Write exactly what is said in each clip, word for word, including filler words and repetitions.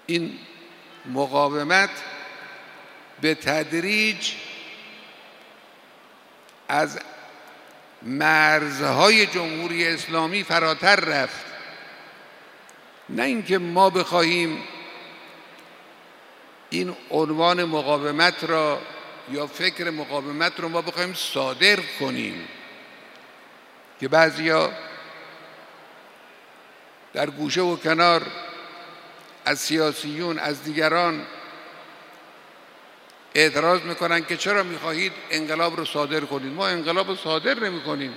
این مقاومت به تدریج از مرزهای جمهوری اسلامی فراتر رفت. نه اینکه ما بخواهیم این عنوان مقاومت را یا فکر مقاومت را ما بخواهیم صادر کنیم که بعضیا در گوشه و کنار از سیاسیون از دیگران اعتراض میکنن که چرا میخواهید انقلاب رو صادر کنید. ما انقلاب رو صادر نمی کنیم.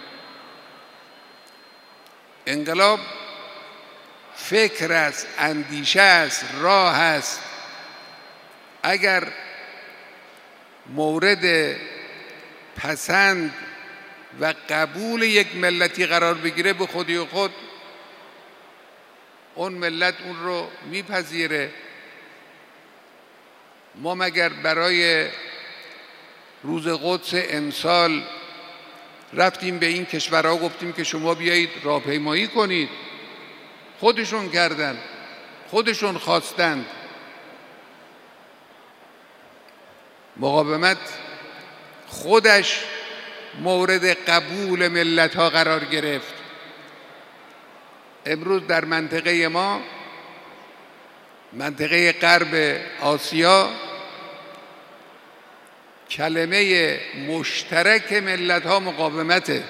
انقلاب فکر است، اندیشه است، راه است. اگر مورد پسند و قبول یک ملتی قرار بگیره به خودی و خود اون ملت اون رو میپذیره. ما مگر برای روز قدس امسال رفتیم به این کشورها گفتیم که شما بیایید راهپیمایی کنید؟ خودشون کردن، خودشون خواستند. مقاومت خودش مورد قبول ملت ها قرار گرفت. امروز در منطقه ما، منطقه غرب آسیا، کلمه مشترک ملت ها مقاومته.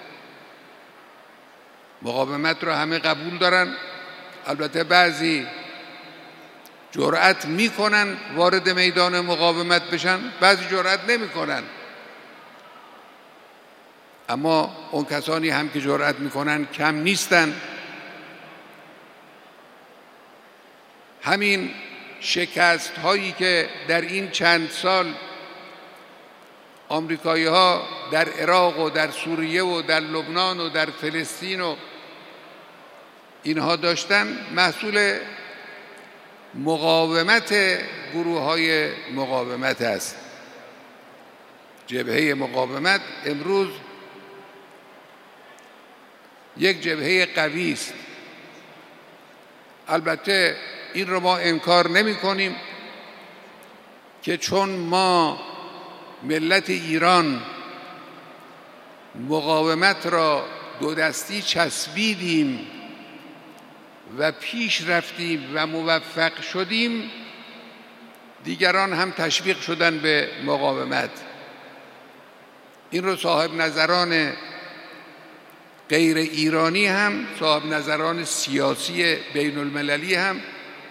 مقاومت رو همه قبول دارن. البته بعضی جرأت میکنن وارد میدان مقاومت بشن، بعضی جرأت نمیکنن. اما اون کسانی هم که جرأت میکنن کم نیستن. همین شکست هایی که در این چند سال آمریکایی ها در عراق و در سوریه و در لبنان و در فلسطین و اینها داشتن محصول مقاومت گروه های مقاومت است. جبهه مقاومت امروز یک جبهه قوی است. البته این رو ما انکار نمی کنیم که چون ما ملت ایران مقاومت را دو دستی چسبیدیم و پیش رفتیم و موفق شدیم، دیگران هم تشویق شدن به مقاومت. این رو صاحب نظران غیر ایرانی هم، صاحب نظران سیاسی بین المللی هم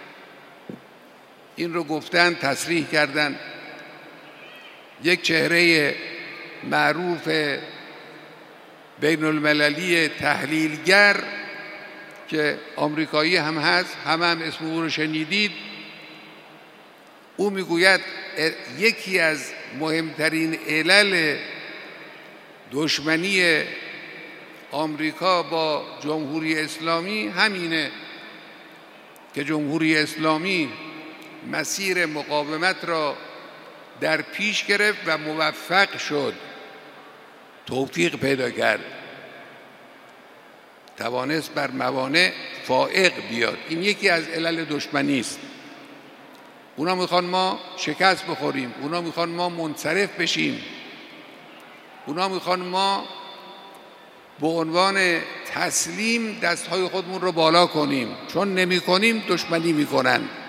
این رو گفتن، تصریح کردن. یک چهره معروف بین المللی تحلیلگر که آمریکایی هم هست، همه هم اسم او رو شنیدید، او میگوید یکی از مهمترین علل دشمنی آمریکا با جمهوری اسلامی همینه که جمهوری اسلامی مسیر مقاومت را در پیش گرفت و موفق شد، توفیق پیدا کرد، توانست بر موانع فائق بیاد. این یکی از علل دشمنی است. اونا میخوان ما شکست بخوریم، اونا میخوان ما منصرف بشیم، اونا میخوان ما به عنوان تسلیم دستهای خودمون رو بالا کنیم. چون نمی کنیم دشمنی میکنن.